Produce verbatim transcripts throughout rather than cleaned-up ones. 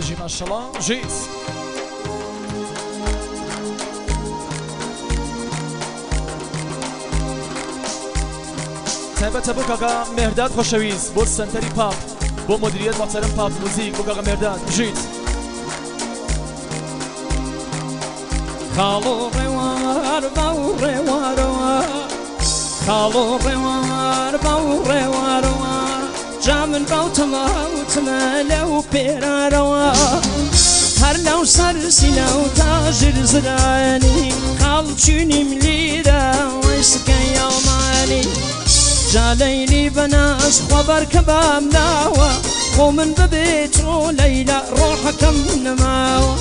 جي ما شاء الله جيت تابت بو كاكا مهرداد خوشويز بو سنتري باب بو مديرية محترم باب موزيك بو كاكا مهرداد جيت خالو روار باو روار خالو روار باو روار جامن باو تماو تمالو بيراروا هر لو سرسي لو تاجر زراني خال تشوني مليدا ويسكن يوماني جاليني بناس خبر كبام ناوا ومن ببيت ليلى روحكم نماوا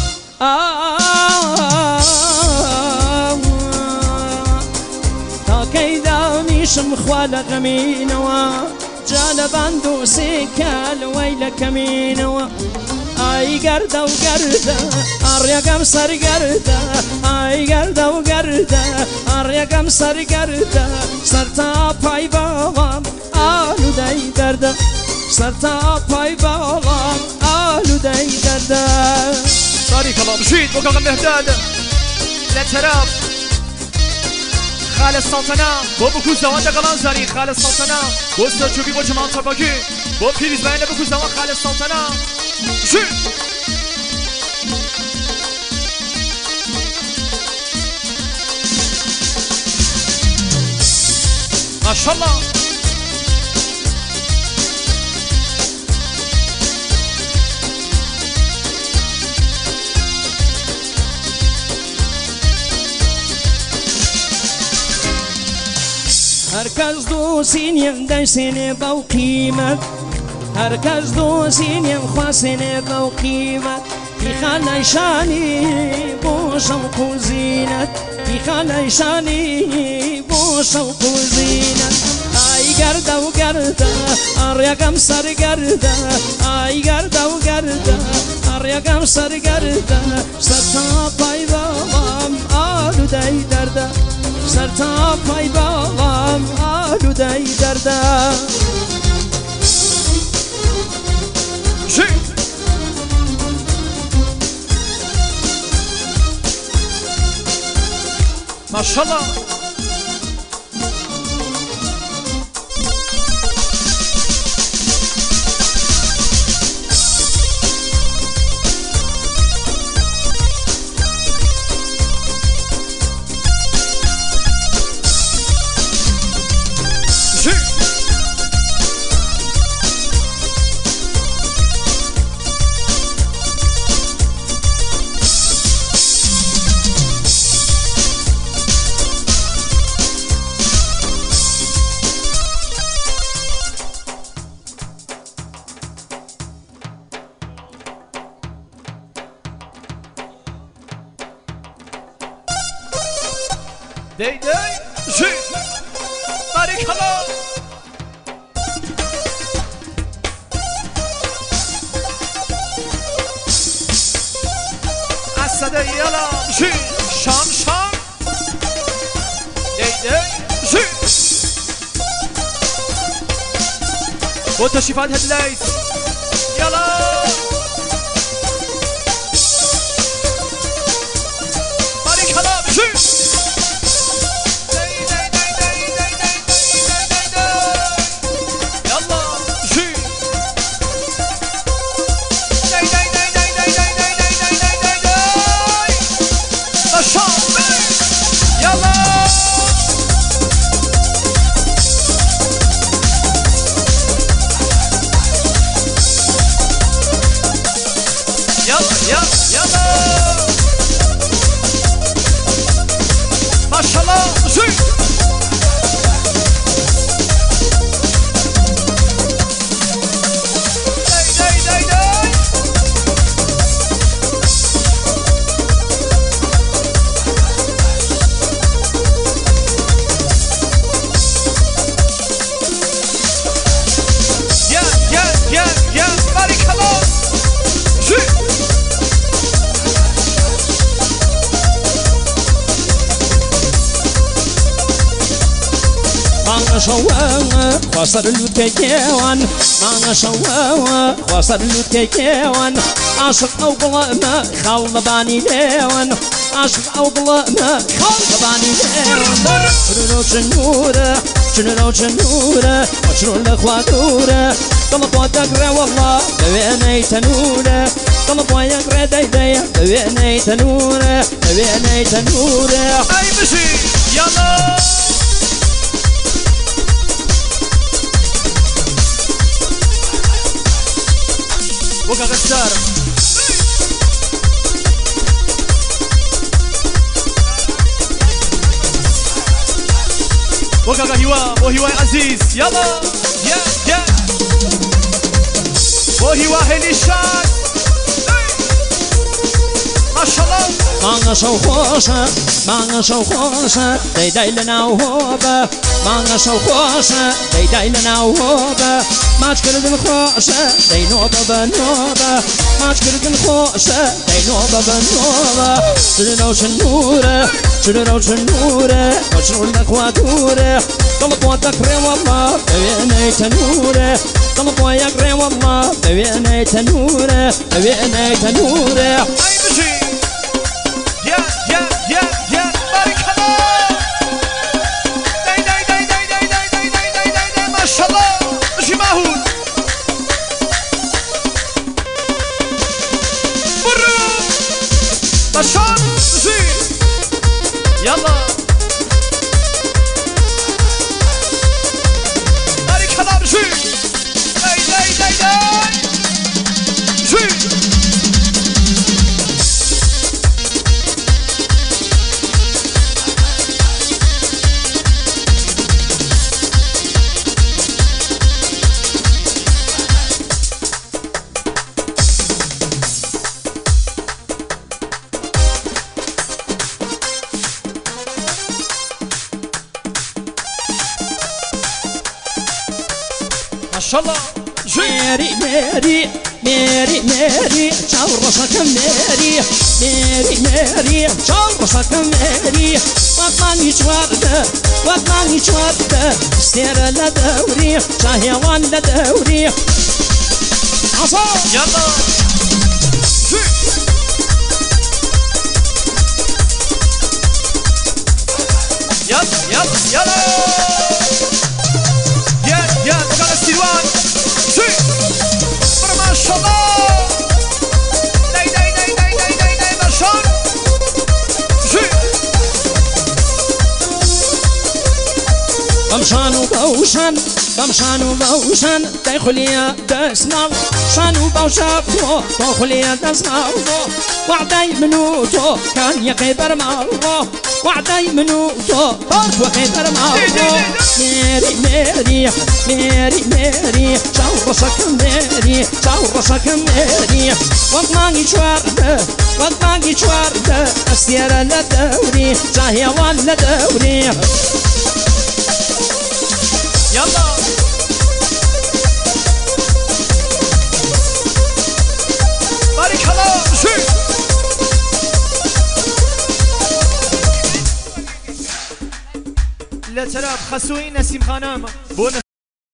تا كيدا ميشم خوال غمينوا جال باندو سيكال ويلك مينوا اي قرده وقرده اريقم صار قرده اي قرده وقرده اريقم صار قرده صرتا باي بابام آلو داي درده صرتا باي بابام آلو داي درده صاري كلام جيت بو كاكا مهداد لا تراب خالد السلطنة بو بكو زوان دقلان زاري خالد السلطنة بو سرچوبي بو جمال تباكي بو بيريز باين بكو زوان خالد السلطنة جيت ما شاء الله هركز دوسين يمدي سنة بوقيمة هركز دوسين يمخوا سنة بوقيمة في خانة شاني بوشوق وزينة في خانة شاني بوشوق وزينة اي قردة وقردة اريقم صار قردة اي قردة وقردة اريقم صار قردة صرتا باي بابام آلو داي دردة صرتا باي بابام آلو داي دردة ما شاء الله داي داي جيت بارك الله اسد يلا جيت شام شام داي داي جيت وتشريفات هدلايت يلا بارك الله جيت ما شاء الله زين داي داي داي داي يا يا يا يا بارك الله زين ما شوا خسر الكيوان ما شوا خسر الكيوان عاشق او ظلمه خلى باني ليوان عاشق او ظلمه خلى باني ليوان شنو شنوره شنو شنوره شنو الاخواتوره طلب وتقرا والله بويني تنوره طلب ويقرا دايداي بويني تنوره بويني تنوره اي مشي يلا وقع غسار وقع هوا وهوا عزيز يلا يا يا وهوا هليشان ما شاء الله ما شو خوشة ما شو خوشة داي داي لنا وهوبة ما شو خوشة داي داي لنا وهوبة ما تكرد الخوشة داي نوبة بنوبة ما تكرد الخوشة داي نوبة بنوبة شنو شنورة شنو شنورة وشنو الأخواتورة طلب وتكري والله بويني تنورة طلب ويكري والله بويني تنورة بويني تنورة اي مشي يا يا يا يا بارك الله داي داي داي داي داي داي داي داي داي داي ما شاء الله مشي ماهول برو بشار مشي يلا بارك الله مشي داي داي داي داي مشي ما شاء الله ميري ميري ميري ميري شرصك ميري ميري ميري شرصك ميري وطني شوارده وطني شوارده سير لدوري شهيوان لدوري عصا يلا يلا يلا يلا يا يا وقال السلوان شي ما شاء الله داي داي داي داي داي داي داي ما شاء شي بمشان وبوشان بمشان وبوشان تاخليا دسنا شان وبوشان تاخليا دسنا وعدي منوتو كان يقبر مالو وعدي منوتو بارك وقبر مالو ميري ميري ميري ميري شاورسك ميري شاورسك ميري وطني شوارده وطني شوارده استير لدوري شهيوان لدوري يلا بارك الله شي لا ترى خسوين نسيم خانم